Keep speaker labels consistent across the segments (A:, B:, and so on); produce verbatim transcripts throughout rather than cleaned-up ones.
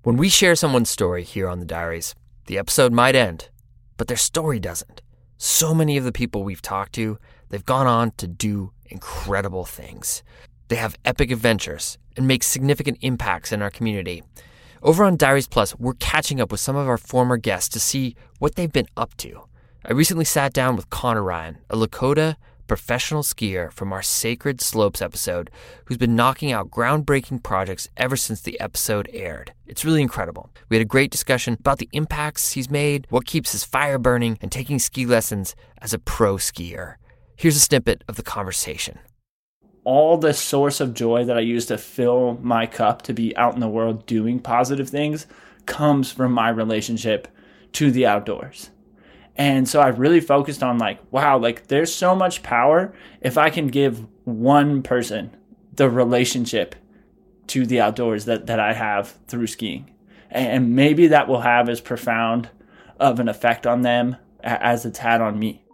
A: When we share someone's story here on the Diaries, the episode might end, but their story doesn't. So many of the people we've talked to, they've gone on to do incredible things. They have epic adventures and make significant impacts in our community. Over on Diaries Plus, we're catching up with some of our former guests to see what they've been up to. I recently sat down with Connor Ryan, a Lakota professional skier from our Sacred Slopes episode, who's been knocking out groundbreaking projects ever since the episode aired. It's really incredible. We had a great discussion about the impacts he's made, what keeps his fire burning, and taking ski lessons as a pro skier. Here's a snippet of the conversation.
B: All the source of joy that I use to fill my cup to be out in the world doing positive things comes from my relationship to the outdoors. And so I really focused on like, wow, like there's so much power if I can give one person the relationship to the outdoors that, that I have through skiing. And maybe that will have as profound of an effect on them as it's had on me.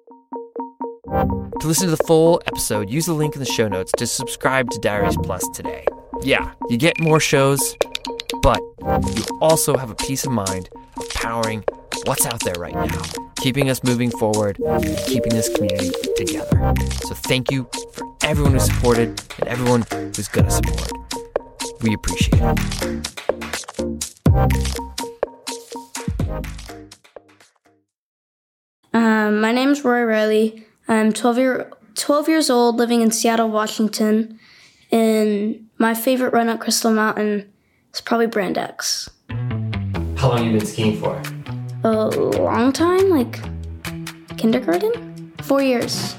A: To listen to the full episode, use the link in the show notes to subscribe to Diaries Plus today. Yeah, you get more shows, but you also have a peace of mind of powering what's out there right now, keeping us moving forward, keeping this community together. So thank you for everyone who supported and everyone who's going to support. We appreciate it.
C: Um, my name's Rory Riley. I'm twelve, year, twelve years old, living in Seattle, Washington. And my favorite run up Crystal Mountain is probably Brand X.
A: How long have you been skiing for?
C: A long time, like kindergarten? Four years.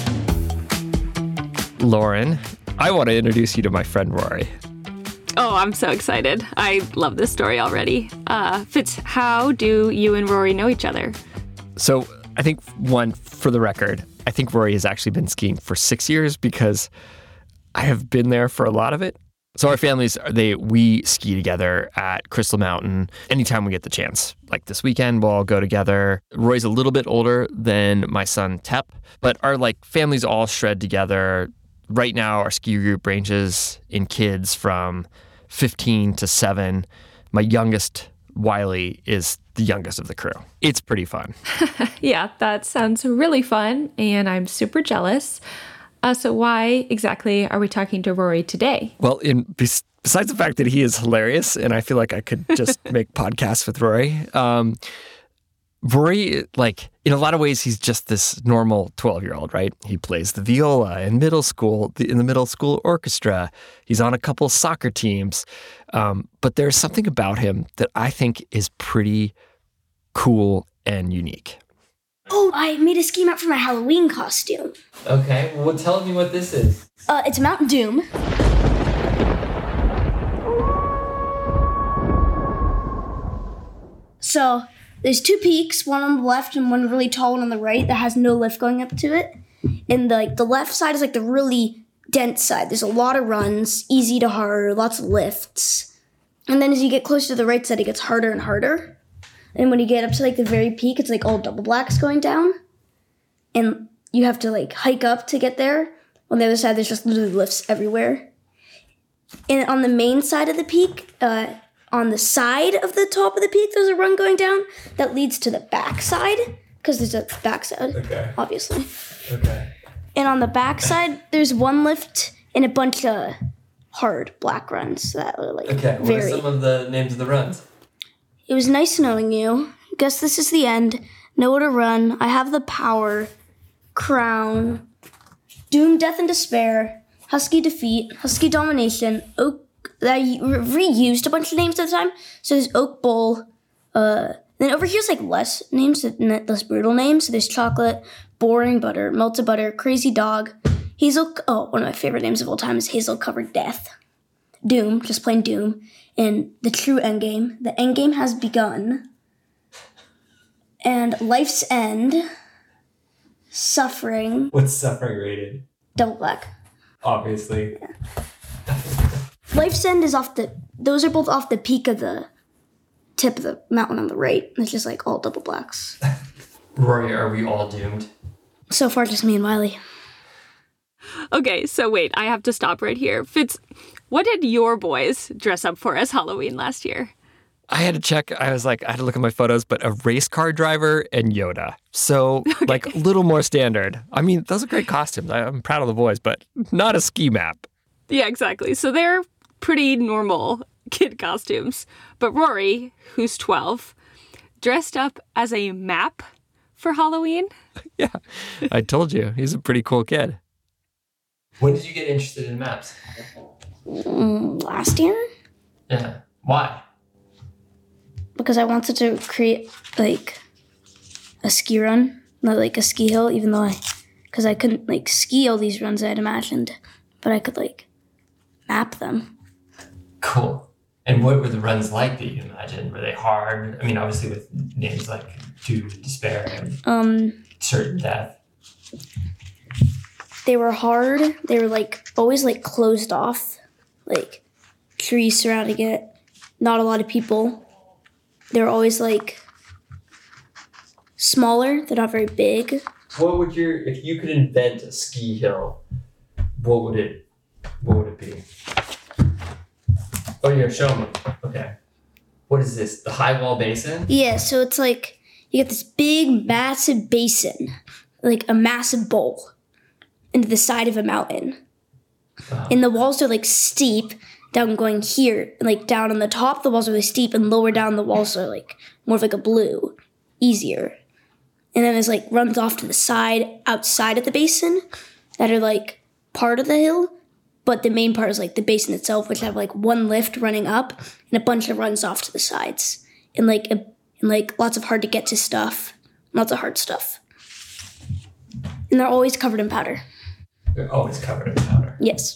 A: Lauren, I want to introduce you to my friend Rory.
D: Oh, I'm so excited. I love this story already. Uh, Fitz, how do you and Rory know each other?
A: So I think, one, for the record, I think Rory has actually been skiing for six years because I have been there for a lot of it. So our families, they we ski together at Crystal Mountain anytime we get the chance. Like this weekend, we'll all go together. Roy's a little bit older than my son Tep, but our like families all shred together. Right now, our ski group ranges in kids from fifteen to seven. My youngest, Wiley, is the youngest of the crew. It's pretty fun.
D: Yeah, that sounds really fun, and I'm super jealous. Uh, so why exactly are we talking to Rory today?
A: Well, in bes- besides the fact that he is hilarious, and I feel like I could just make podcasts with Rory, um, Rory, like, in a lot of ways, he's just this normal twelve-year-old, right? He plays the viola in middle school, the, in the middle school orchestra. He's on a couple soccer teams. Um, but there's something about him that I think is pretty cool and unique.
C: Oh, I made a ski map for my Halloween costume.
A: Okay, well, tell me what this is.
C: Uh, it's Mount Doom. So there's two peaks, one on the left and one really tall one on the right that has no lift going up to it. And the, like the left side is like the really dense side. There's a lot of runs, easy to hard, lots of lifts. And then as you get closer to the right side, it gets harder and harder. And when you get up to like the very peak, it's like all double blacks going down. And you have to like hike up to get there. On the other side, there's just literally lifts everywhere. And on the main side of the peak, uh, on the side of the top of the peak, there's a run going down that leads to the back side. Because there's a back side, okay. Obviously.
A: Okay.
C: And on the back side, there's one lift and a bunch of hard black runs that are like
A: okay. What
C: very...
A: are some of the names of the runs?
C: It was nice knowing you. Guess this is the end. Nowhere to run. I have the power. Crown. Doom, death, and despair. Husky defeat. Husky domination. Oak. I re- reused a bunch of names at the time. So there's Oak Bowl. Uh, then over here's like less names, less brutal names. So there's chocolate, boring butter, melted butter, crazy dog, hazel. Oh, one of my favorite names of all time is hazel covered death. Doom, just plain Doom. And the true endgame. The endgame has begun. And life's end. Suffering.
A: What's suffering rated?
C: Double black.
A: Obviously.
C: Yeah. Life's end is off the... Those are both off the peak of the tip of the mountain on the right. It's just like all double blacks.
A: Rory, are we all doomed?
C: So far, just me and Wiley.
D: Okay, so wait, I have to stop right here. Fitz, what did your boys dress up for as Halloween last year?
A: I had to check. I was like, I had to look at my photos, but a race car driver and Yoda. So
E: Okay.
A: like a little more standard. I mean, those are great costumes. I, I'm proud of the boys, but not a ski map.
E: Yeah, exactly. So they're pretty normal kid costumes. But Rory, who's twelve, dressed up as a map for Halloween.
A: Yeah, I told you. He's a pretty cool kid. When did you get interested in maps?
C: Mm, last year,
A: Yeah. Why?
C: because I wanted to create like a ski run, not like a ski hill, even though I, because I couldn't like ski all these runs I had imagined, but I could like map them.
A: Cool. And what were the runs like that you imagined? Were they hard? I mean, obviously with names like Due to Despair and
C: Um,
A: Certain Death.
C: they were hard. They were like always like closed off, like trees surrounding it, not a lot of people. They were always like smaller. They're not very big.
A: What would your, if you could invent a ski hill, what would it, what would it be? Oh, you're gonna show me. Okay. What is this? The high wall basin?
C: Yeah, so it's like you get this big, massive basin, like a massive bowl, into the side of a mountain.
A: Oh.
C: And the walls are like steep, down going here, and like down on the top, the walls are really steep, and lower down, the walls are like more of like a blue, easier. And then there's like runs off to the side, outside of the basin, that are like part of the hill, but the main part is like the basin itself, which have like one lift running up and a bunch of runs off to the sides, and like a, and like lots of hard to get to stuff, lots of hard stuff, and they're always covered in powder.
A: They're always covered in powder.
C: Yes.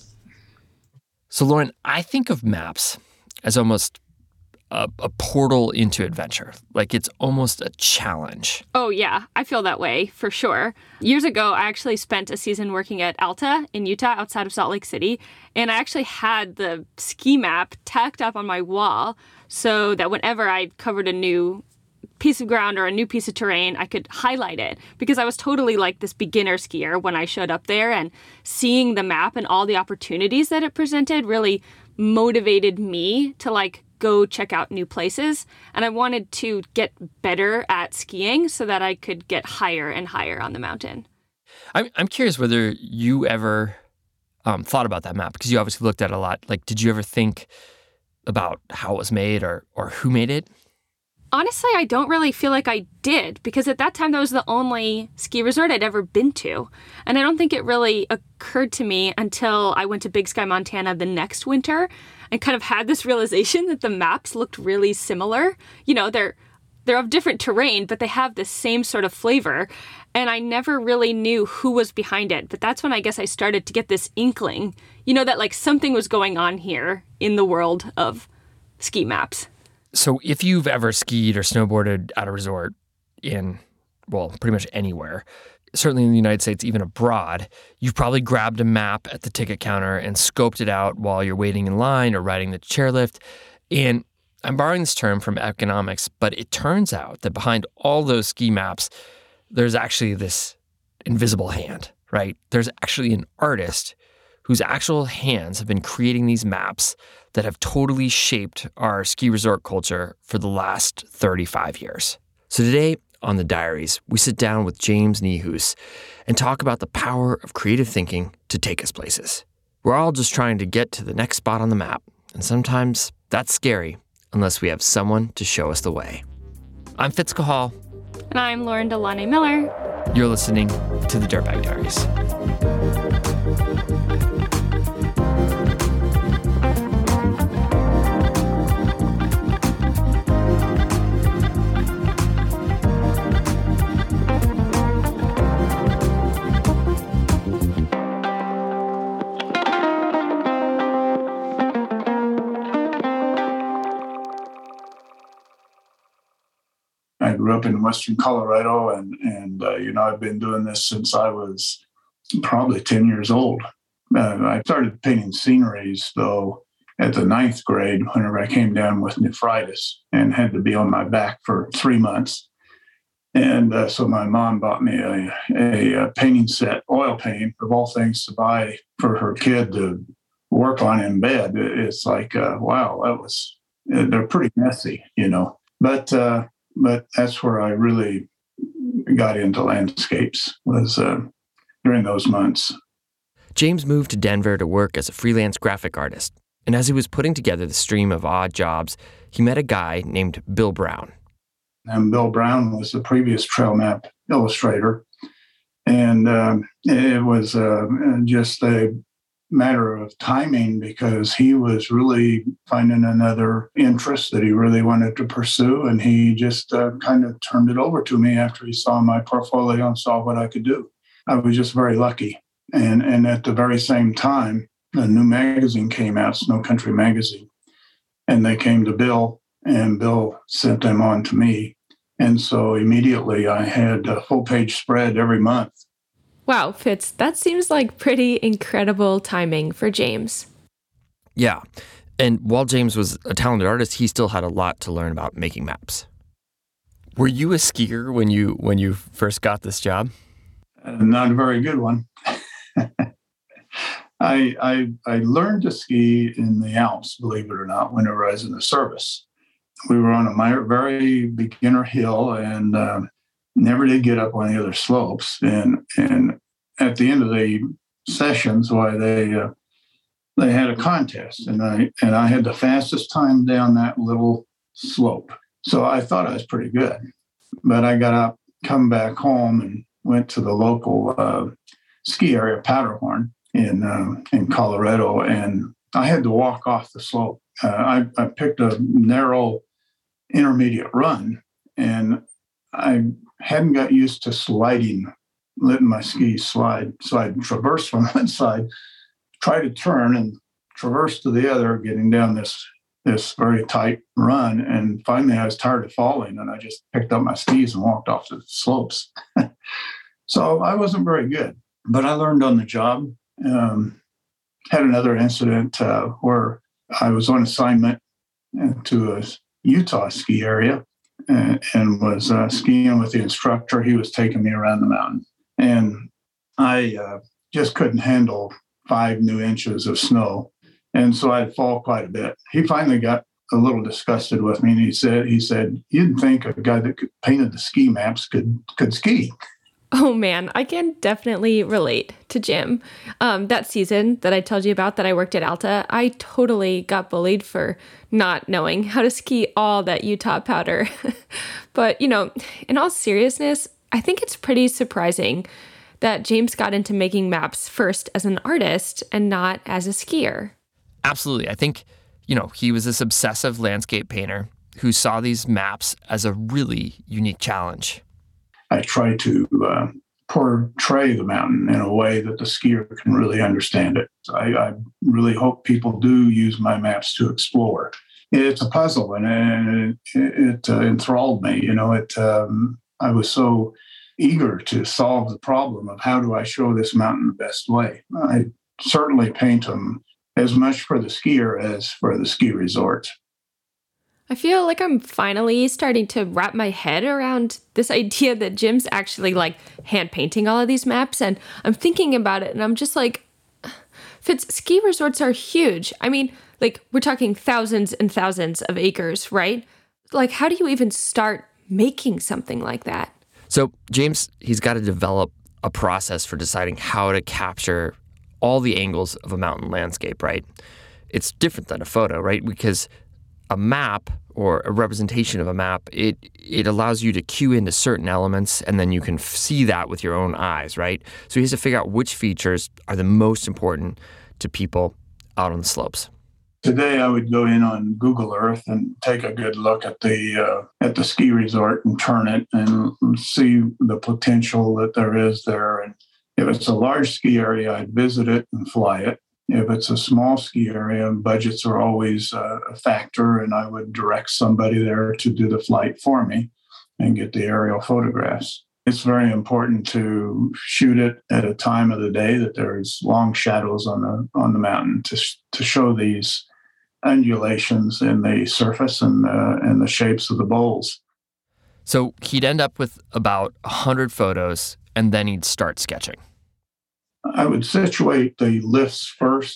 A: So, Lauren, I think of maps as almost a, a portal into adventure. Like it's almost a challenge.
E: Oh, yeah, I feel that way for sure. Years ago, I actually spent a season working at Alta in Utah outside of Salt Lake City. And I actually had the ski map tacked up on my wall so that whenever I covered a new piece of ground or a new piece of terrain, I could highlight it because I was totally like this beginner skier when I showed up there, and seeing the map and all the opportunities that it presented really motivated me to like go check out new places. And I wanted to get better at skiing so that I could get higher and higher on the mountain.
A: I'm I'm curious whether you ever um, thought about that map, because you obviously looked at it a lot. Like, did you ever think about how it was made or or who made it?
E: Honestly, I don't really feel like I did, because at that time that was the only ski resort I'd ever been to. And I don't think it really occurred to me until I went to Big Sky, Montana the next winter and kind of had this realization that the maps looked really similar. You know, they're they're of different terrain, but they have the same sort of flavor. And I never really knew who was behind it. But that's when I guess I started to get this inkling, you know, that like something was going on here in the world of ski maps.
A: So if you've ever skied or snowboarded at a resort in, well, pretty much anywhere, certainly in the United States, even abroad, you've probably grabbed a map at the ticket counter and scoped it out while you're waiting in line or riding the chairlift. And I'm borrowing this term from economics, but it turns out that behind all those ski maps, there's actually this invisible hand, right? There's actually an artist whose actual hands have been creating these maps that have totally shaped our ski resort culture for the last thirty-five years. So today on The Diaries, we sit down with James Niehaus and talk about the power of creative thinking to take us places. We're all just trying to get to the next spot on the map, and sometimes that's scary unless we have someone to show us the way. I'm Fitz Cahall.
E: And I'm Lauren Delane Miller.
A: You're listening to The Dirtbag Diaries.
F: I grew up in western Colorado, and, and uh, you know, I've been doing this since I was probably ten years old. Uh, I started painting sceneries, though, at the ninth grade whenever I came down with nephritis and had to be on my back for three months. And uh, so my mom bought me a, a, a painting set, oil paint, of all things to buy for her kid to work on in bed. It's like, uh, wow, that was they're pretty messy, you know. But uh, but that's where I really got into landscapes, was uh, during those months.
A: James moved to Denver to work as a freelance graphic artist. And as he was putting together the stream of odd jobs, he met a guy named Bill Brown.
F: And Bill Brown was the previous trail map illustrator. And um, it was uh, just a matter of timing, because he was really finding another interest that he really wanted to pursue. And he just uh, kind of turned it over to me after he saw my portfolio and saw what I could do. I was just very lucky. And, and at the very same time, a new magazine came out, Snow Country Magazine. And they came to Bill, and Bill sent them on to me. And so immediately I had a full page spread every month.
D: Wow, Fitz, that seems like pretty incredible timing for James.
A: Yeah. And while James was a talented artist, he still had a lot to learn about making maps. Were you a skier when you when you first got this job?
F: Uh, not a very good one. I, I I learned to ski in the Alps, believe it or not, whenever I was in the service. We were on a very beginner hill and uh, never did get up on the other slopes. And and at the end of the sessions, why they uh, they had a contest, and I and I had the fastest time down that little slope. So I thought I was pretty good, but I got up, come back home, and went to the local uh, ski area, Powderhorn, in uh, in Colorado, and I had to walk off the slope. Uh, I, I picked a narrow intermediate run, and I hadn't got used to sliding, letting my skis slide. So I'd traverse from one side, try to turn and traverse to the other, getting down this this very tight run. And finally I was tired of falling, and I just picked up my skis and walked off the slopes. So I wasn't very good, but I learned on the job. Um, had another incident uh, where I was on assignment to a Utah ski area and, and was uh, skiing with the instructor. He was taking me around the mountain, and I uh, just couldn't handle five new inches of snow. And so I'd fall quite a bit. He finally got a little disgusted with me, and he said, he said, "You'd think a guy that could, painted the ski maps could could ski."
D: Oh man, I can definitely relate to Jim. Um, that season that I told you about that I worked at Alta, I totally got bullied for not knowing how to ski all that Utah powder. But, you know, in all seriousness, I think it's pretty surprising that James got into making maps first as an artist and not as a skier.
A: Absolutely. I think, you know, he was this obsessive landscape painter who saw these maps as a really unique challenge.
F: I try to uh, portray the mountain in a way that the skier can really understand it. I, I really hope people do use my maps to explore. It's a puzzle, and it, it uh, enthralled me. You know, it. Um, I was so eager to solve the problem of how do I show this mountain the best way. I certainly paint them as much for the skier as for the ski resort.
D: I feel like I'm finally starting to wrap my head around this idea that Jim's actually like hand painting all of these maps. And I'm thinking about it and I'm just like, Fitz, ski resorts are huge. I mean, like we're talking thousands and thousands of acres, right? Like, how do you even start making something like that?
A: So James, he's got to develop a process for deciding how to capture all the angles of a mountain landscape, right? It's different than a photo, right? Because a map or a representation of a map, it it allows you to cue into certain elements, and then you can f- see that with your own eyes, right? So he has to figure out which features are the most important to people out on the slopes.
F: Today, I would go in on Google Earth and take a good look at the uh, at the ski resort and turn it and see the potential that there is there. And if it's a large ski area, I'd visit it and fly it. If it's a small ski area, budgets are always uh, a factor, and I would direct somebody there to do the flight for me and get the aerial photographs. It's very important to shoot it at a time of the day that there's long shadows on the on the mountain to to show these undulations in the surface and the, and the shapes of the bowls.
A: So he'd end up with about one hundred photos, and then he'd start sketching.
F: I would situate the lifts first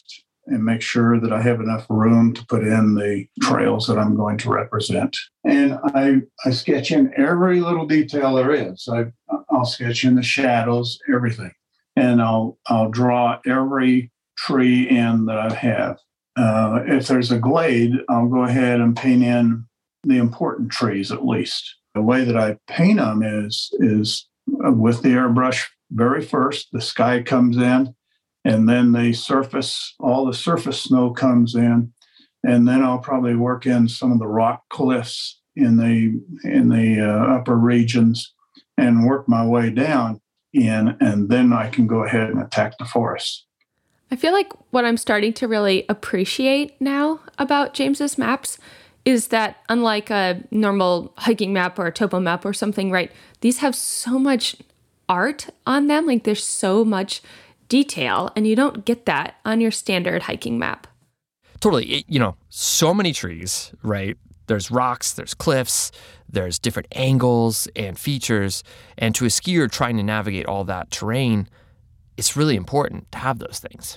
F: and make sure that I have enough room to put in the trails that I'm going to represent. And I, I sketch in every little detail there is. I, I'll sketch in the shadows, everything. And I'll, I'll draw every tree in that I have. Uh, if there's a glade, I'll go ahead and paint in the important trees at least. The way that I paint them is, is with the airbrush very first. The sky comes in, and then the surface, all the surface snow comes in, and then I'll probably work in some of the rock cliffs in the in the uh, upper regions and work my way down in, and then I can go ahead and attack the forest.
D: I feel like what I'm starting to really appreciate now about James's maps is that unlike a normal hiking map or a topo map or something, right, these have so much art on them. Like there's so much detail, and you don't get that on your standard hiking map.
A: Totally. It, you know, so many trees, right? There's rocks, there's cliffs, there's different angles and features. And to a skier trying to navigate all that terrain, it's really important to have those things.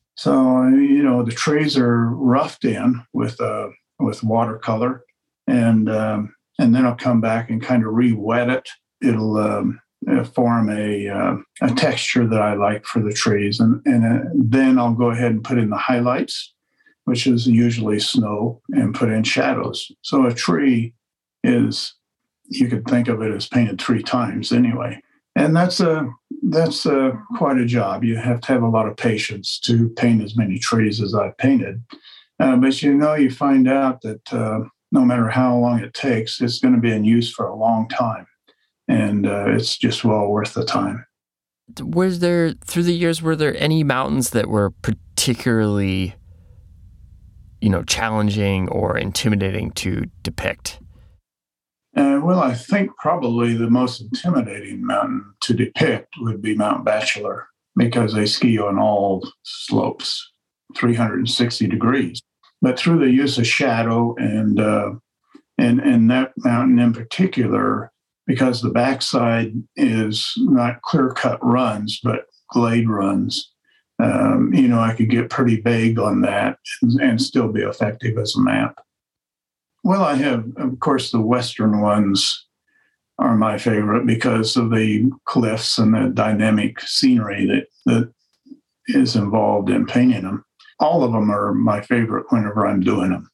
F: So, you know, the trees are roughed in with uh, with watercolor, and um, and then I'll come back and kind of re-wet it. It'll um, form a uh, a texture that I like for the trees, and and uh, then I'll go ahead and put in the highlights, which is usually snow, and put in shadows. So a tree is, you could think of it as painted three times anyway. And that's a that's a, quite a job. You have to have a lot of patience to paint as many trees as I've painted. Uh, but you know, you find out that uh, no matter how long it takes, it's going to be in use for a long time. And uh, it's just well worth the time.
A: Was there, through the years, were there any mountains that were particularly, you know, challenging or intimidating to depict?
F: Uh, well, I think probably the most intimidating mountain to depict would be Mount Bachelor, because they ski on all slopes, three hundred sixty degrees. But through the use of shadow and uh, and and that mountain in particular, because the backside is not clear-cut runs, but glade runs, um, you know, I could get pretty vague on that and, and still be effective as a map. Well, I have, of course, the Western ones are my favorite because of the cliffs and the dynamic scenery that, that is involved in painting them. All of them are my favorite whenever I'm doing them.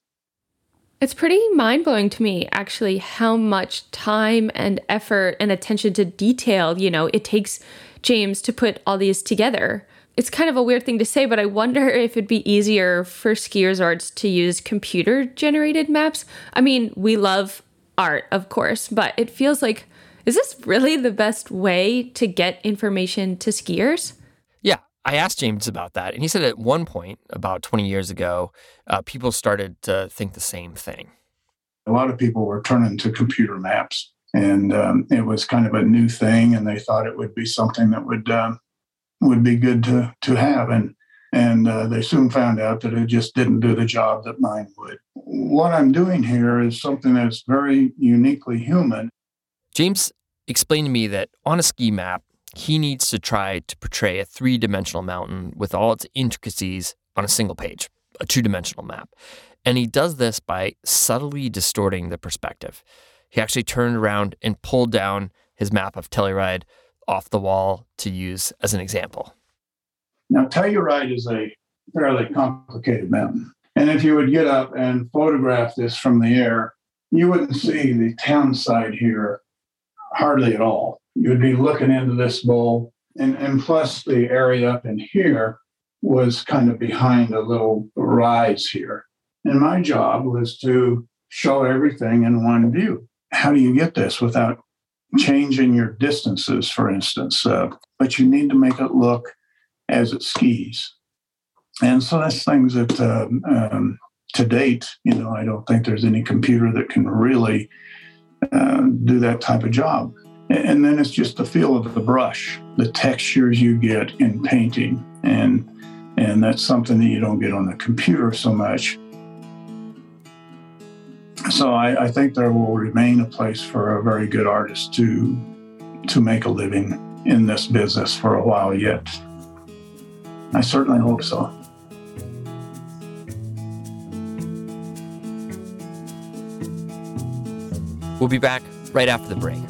D: It's pretty mind-blowing to me, actually, how much time and effort and attention to detail, you know, it takes James to put all these together. It's kind of a weird thing to say, but I wonder if it'd be easier for ski resorts to use computer-generated maps. I mean, we love art, of course, but it feels like, is this really the best way to get information to skiers?
A: Yeah, I asked James about that, and he said at one point, about twenty years ago, uh, people started to think the same thing.
F: A lot of people were turning to computer maps, and um, it was kind of a new thing, and they thought it would be something that would um, would be good to to have, and and uh, they soon found out that it just didn't do the job that mine would. What I'm doing here is something that's very uniquely human.
A: James explained to me that on a ski map, he needs to try to portray a three-dimensional mountain with all its intricacies on a single page, a two-dimensional map. And he does this by subtly distorting the perspective. He actually turned around and pulled down his map of Telluride off the wall to use as an example.
F: Now, Telluride is a fairly complicated mountain. And if you would get up and photograph this from the air, you wouldn't see the town side here hardly at all. You would be looking into this bowl. And, and plus, the area up in here was kind of behind a little rise here. And my job was to show everything in one view. How do you get this without changing your distances, for instance? Uh, but you need to make it look as it skis. And so that's things that, um, um, to date, you know, I don't think there's any computer that can really uh, do that type of job. And then it's just the feel of the brush, the textures you get in painting. And, and that's something that you don't get on the computer so much. So I, I think there will remain a place for a very good artist to to make a living in this business for a while yet. I certainly hope so.
A: We'll be back right after the break.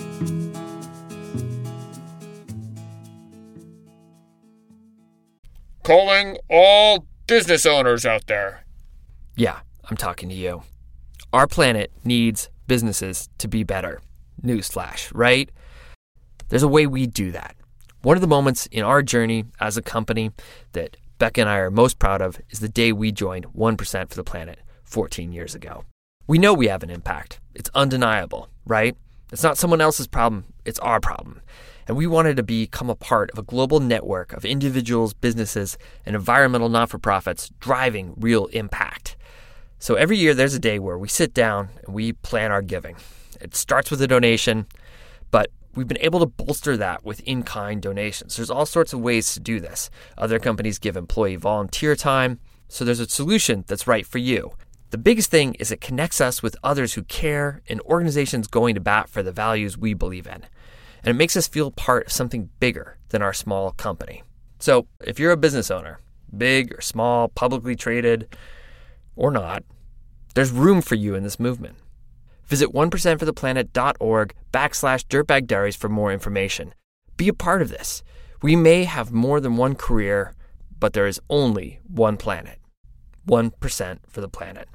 G: Calling all business owners out there.
A: Yeah, I'm talking to you. Our planet needs businesses to be better. Newsflash, right? There's a way we do that. One of the moments in our journey as a company that Becca and I are most proud of is the day we joined one percent for the Planet fourteen years ago. We know we have an impact. It's undeniable, right? It's not someone else's problem. It's our problem. And we wanted to become a part of a global network of individuals, businesses, and environmental not-for-profits driving real impact. So every year there's a day where we sit down and we plan our giving. It starts with a donation, but we've been able to bolster that with in-kind donations. There's all sorts of ways to do this. Other companies give employee volunteer time, so there's a solution that's right for you. The biggest thing is it connects us with others who care and organizations going to bat for the values we believe in. And it makes us feel part of something bigger than our small company. So if you're a business owner, big or small, publicly traded or not, there's room for you in this movement. Visit one percent for the planet dot org backslash Dirtbag Diaries for more information. Be a part of this. We may have more than one career, but there is only one planet. one percent for the planet.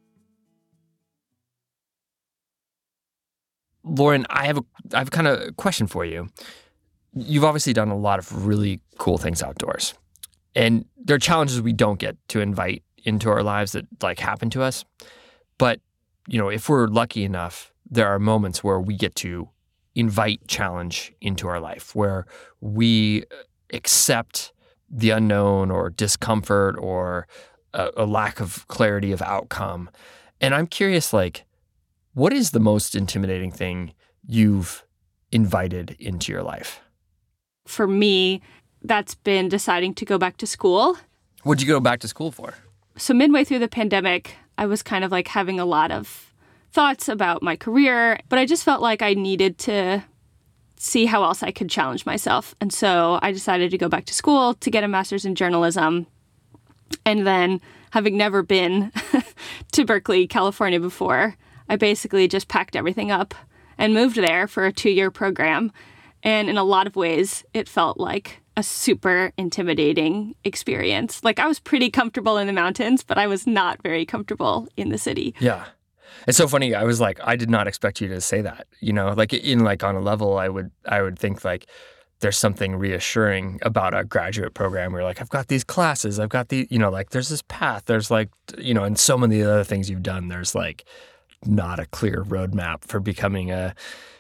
A: Lauren, I have a I have kind of a question for you. You've obviously done a lot of really cool things outdoors. And there are challenges we don't get to invite into our lives that like happen to us. But, you know, if we're lucky enough, there are moments where we get to invite challenge into our life, where we accept the unknown or discomfort or a, a lack of clarity of outcome. And I'm curious, like, what is the most intimidating thing you've invited into your life?
E: For me, that's been deciding to go back to school.
A: What'd you go back to school for?
E: So midway through the pandemic, I was kind of like having a lot of thoughts about my career, but I just felt like I needed to see how else I could challenge myself. And so I decided to go back to school to get a master's in journalism. And then, having never been to Berkeley, California before, I basically just packed everything up and moved there for a two-year program. And in a lot of ways, it felt like a super intimidating experience. Like, I was pretty comfortable in the mountains, but I was not very comfortable in the city.
A: Yeah. It's so funny. I was like, I did not expect you to say that. You know, like in like on a level, I would I would think like there's something reassuring about a graduate program where like, I've got these classes, I've got the, you know, like there's this path, there's like, you know, and so many other things you've done, there's like not a clear roadmap for becoming a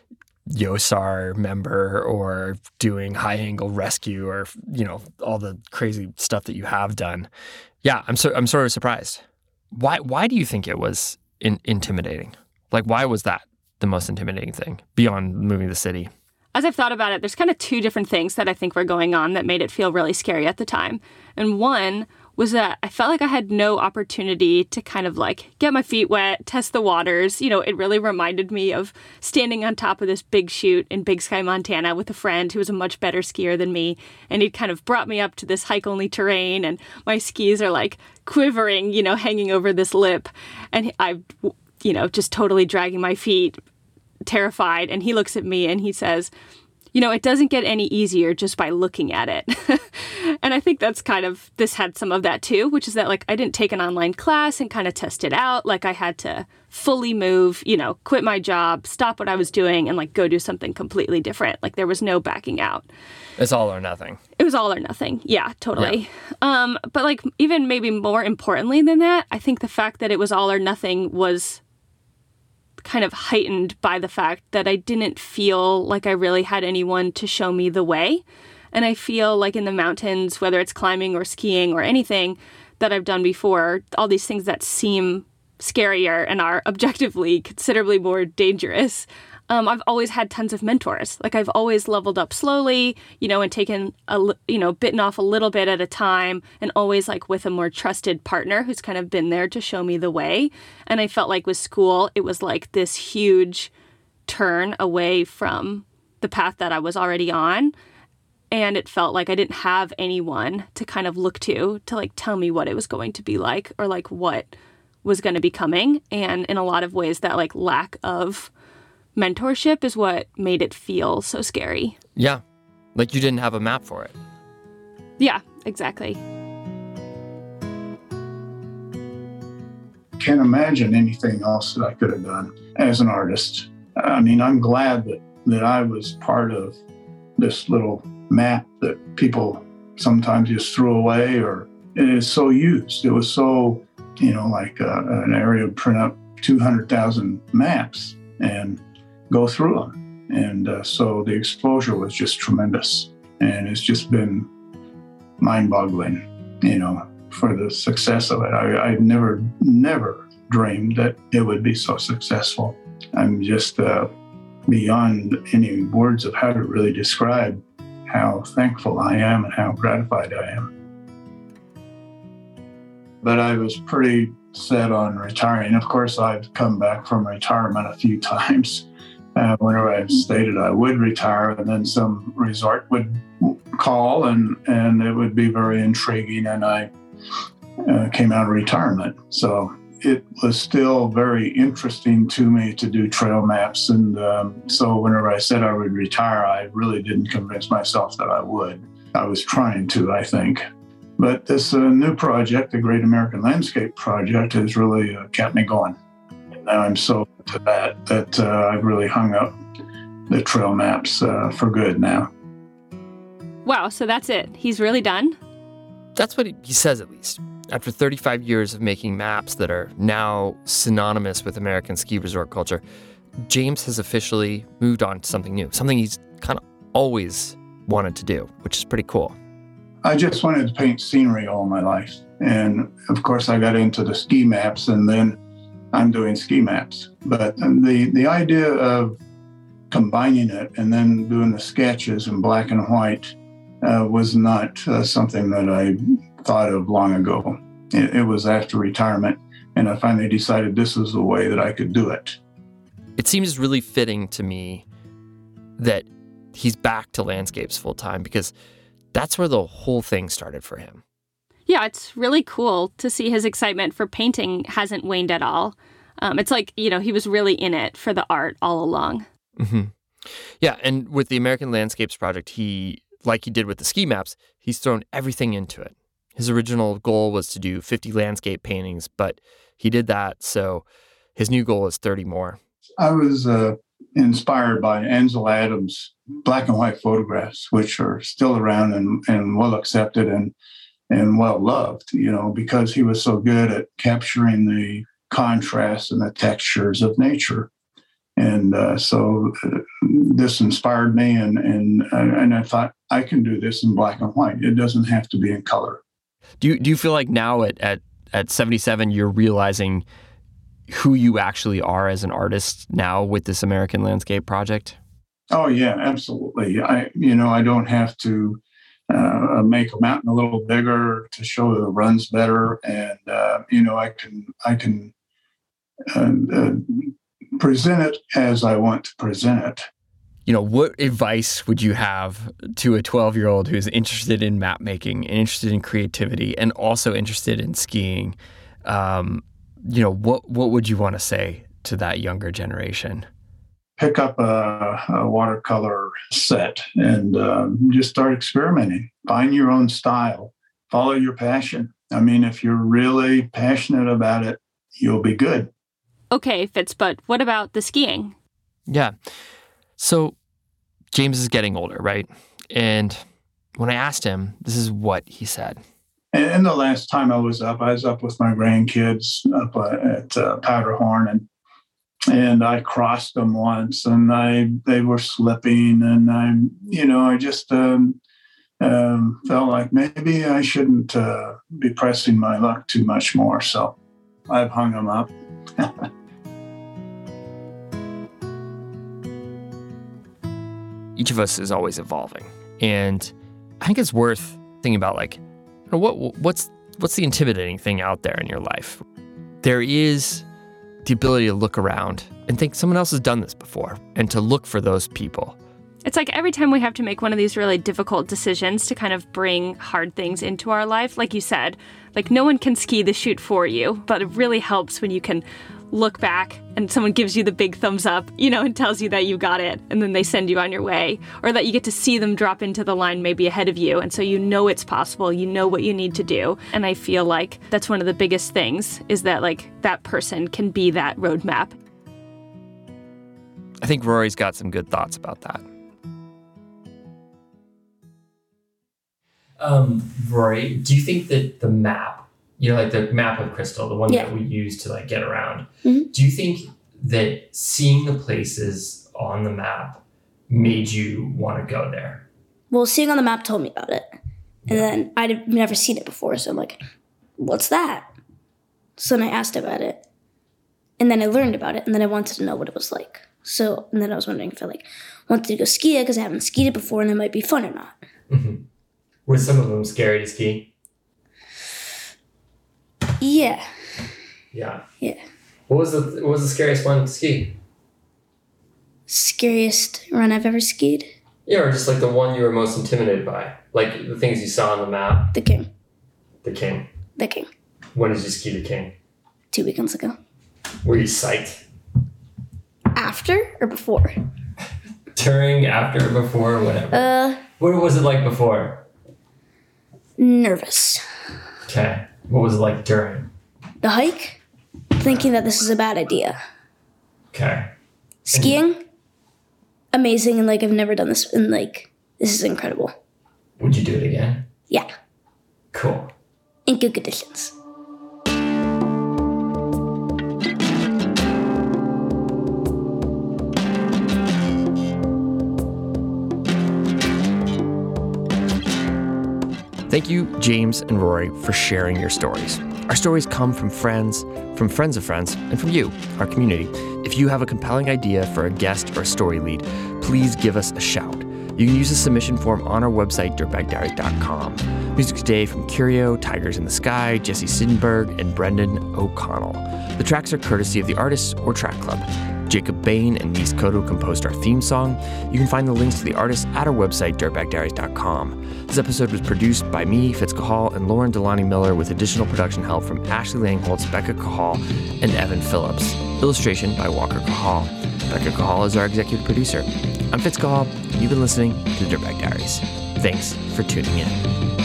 A: Y O S A R member or doing high angle rescue or, you know, all the crazy stuff that you have done. Yeah, I'm so I'm sort of surprised. Why why do you think it was in, intimidating? Like, why was that the most intimidating thing beyond moving to the city?
E: As I've thought about it, there's kind of two different things that I think were going on that made it feel really scary at the time. And one was that I felt like I had no opportunity to kind of like get my feet wet, test the waters. You know, it really reminded me of standing on top of this big chute in Big Sky, Montana with a friend who was a much better skier than me. And he'd kind of brought me up to this hike-only terrain and my skis are like quivering, you know, hanging over this lip. And I, you know, just totally dragging my feet, terrified. And he looks at me and he says, you know, it doesn't get any easier just by looking at it. And I think that's kind of, this had some of that too, which is that like I didn't take an online class and kind of test it out. Like I had to fully move, you know, quit my job, stop what I was doing and like go do something completely different. Like there was no backing out.
A: It's all or nothing.
E: It was all or nothing. Yeah, totally. Yeah. Um, but like even maybe more importantly than that, I think the fact that it was all or nothing was kind of heightened by the fact that I didn't feel like I really had anyone to show me the way. And I feel like in the mountains, whether it's climbing or skiing or anything that I've done before, all these things that seem scarier and are objectively considerably more dangerous, um, I've always had tons of mentors. Like I've always leveled up slowly, you know, and taken, a, you know, bitten off a little bit at a time and always like with a more trusted partner who's kind of been there to show me the way. And I felt like with school, it was like this huge turn away from the path that I was already on. And it felt like I didn't have anyone to kind of look to, to like tell me what it was going to be like or like what was going to be coming. And in a lot of ways that like lack of mentorship is what made it feel so scary.
A: Yeah, like you didn't have a map for it.
E: Yeah, exactly.
F: Can't imagine anything else that I could have done as an artist. I mean, I'm glad that, that I was part of this little map that people sometimes just threw away, or it is so used. It was so, you know, like uh, an area would print up two hundred thousand maps and go through them. And uh, so the exposure was just tremendous. And it's just been mind-boggling, you know, for the success of it. I, I never, never dreamed that it would be so successful. I'm just uh, beyond any words of how to really describe how thankful I am and how gratified I am. But I was pretty set on retiring. Of course, I've come back from retirement a few times. Uh, whenever I've stated I would retire, and then some resort would call, and, and it would be very intriguing, and I uh, came out of retirement. So it was still very interesting to me to do trail maps. And um, so whenever I said I would retire, I really didn't convince myself that I would. I was trying to, I think. But this uh, new project, the Great American Landscape Project, has really uh, kept me going. And now I'm so into that that uh, I've really hung up the trail maps uh, for good now.
E: Wow, so that's it. He's really done?
A: That's what he says, at least. After thirty-five years of making maps that are now synonymous with American ski resort culture, James has officially moved on to something new, something he's kind of always wanted to do, which is pretty cool.
F: I just wanted to paint scenery all my life. And of course, I got into the ski maps, and then I'm doing ski maps. But the, the idea of combining it and then doing the sketches in black and white uh, was not uh, something that I thought of long ago. It, it was after retirement, and I finally decided this was the way that I could do it.
A: It seems really fitting to me that he's back to landscapes full time, because that's where the whole thing started for him.
E: Yeah, it's really cool to see his excitement for painting hasn't waned at all. Um, it's like, you know, he was really in it for the art all along.
A: Mm-hmm. Yeah, and with the American Landscapes Project, he, like he did with the ski maps, he's thrown everything into it. His original goal was to do fifty landscape paintings, but he did that, so his new goal is thirty more.
F: I was uh, inspired by Ansel Adams' black and white photographs, which are still around and, and well accepted and and well loved, you know, because he was so good at capturing the contrast and the textures of nature. And uh, so uh, this inspired me, and and and I thought, I can do this in black and white. It doesn't have to be in color.
A: Do you, do you feel like now at, at, at seventy-seven, you're realizing who you actually are as an artist now with this American Landscape Project?
F: Oh, yeah, absolutely. I, you know, I don't have to uh, make a mountain a little bigger to show that it runs better. And, uh, you know, I can, I can uh, uh, present it as I want to present it.
A: You know, what advice would you have to a twelve-year-old who's interested in map making and interested in creativity and also interested in skiing? Um, you know, what what would you want to say to that younger generation?
F: Pick up a, a watercolor set and um, just start experimenting. Find your own style. Follow your passion. I mean, if you're really passionate about it, you'll be good.
E: Okay, Fitz, but what about the skiing?
A: Yeah. So James is getting older, right? And when I asked him, this is what he said.
F: And the last time I was up, I was up with my grandkids up at uh, Powderhorn, and and I crossed them once, and I they were slipping, and I, you know, I just um, um, felt like maybe I shouldn't uh, be pressing my luck too much more. So I've hung them up.
A: Each of us is always evolving, and I think it's worth thinking about, like, you know, what what's what's the intimidating thing out there in your life? There is the ability to look around and think someone else has done this before, and to look for those people.
E: It's like every time we have to make one of these really difficult decisions to kind of bring hard things into our life, like you said, like no one can ski the chute for you, but it really helps when you can look back and someone gives you the big thumbs up, you know, and tells you that you got it, and then they send you on your way, or that you get to see them drop into the line maybe ahead of you, and so you know it's possible, you know what you need to do. And I feel like that's one of the biggest things, is that like that person can be that roadmap.
A: I think Rory's got some good thoughts about that.
H: Um, Rory, do you think that the map, you know, like the map of Crystal, the one
C: Yeah.
H: that we use to like get around,
C: Mhm.
H: do you think that seeing the places on the map made you want to go there?
C: Well, seeing on the map told me about it. And then I'd never seen it before, so I'm like, what's that? So then I asked about it. And then I learned about it, and then I wanted to know what it was like. So, and then I was wondering if I like wanted to go ski it because I haven't skied it before and it might be fun or not.
H: Mm-hmm. Were some of them scary to ski?
C: Yeah.
H: Yeah.
C: Yeah.
H: What was the what was the scariest one to ski?
C: Scariest run I've ever skied?
H: Yeah, or just like the one you were most intimidated by, like the things you saw on the map.
C: The King.
H: The King.
C: The King.
H: When did you ski the King?
C: Two weekends ago.
H: Were you psyched?
C: After or before?
H: During, after, before, whatever.
C: Uh,
H: What was it like before?
C: nervous.
H: Okay. What was it like during?
C: The hike? Thinking that this is a bad idea.
H: Okay.
C: Skiing? Amazing, and like I've never done this, and like this is incredible.
H: Would you do it again?
C: Yeah.
H: Cool.
C: In good conditions.
A: Thank you, James and Rory, for sharing your stories. Our stories come from friends, from friends of friends, and from you, our community. If you have a compelling idea for a guest or a story lead, please give us a shout. You can use the submission form on our website, dirtbag diaries dot com. Music today from Curio, Tigers in the Sky, Jesse Sidenberg, and Brendan O'Connell. The tracks are courtesy of the artists or Track Club. Jacob Bain and Nis Cotto composed our theme song. You can find the links to the artists at our website, dirtbag diaries dot com. This episode was produced by me, Fitz Cahall, and Lauren Delani Miller, with additional production help from Ashley Langholtz, Becca Cahall, and Evan Phillips. Illustration by Walker Cahall. Becca Cahall is our executive producer. I'm Fitz Cahall. You've been listening to the Dirtbag Diaries. Thanks for tuning in.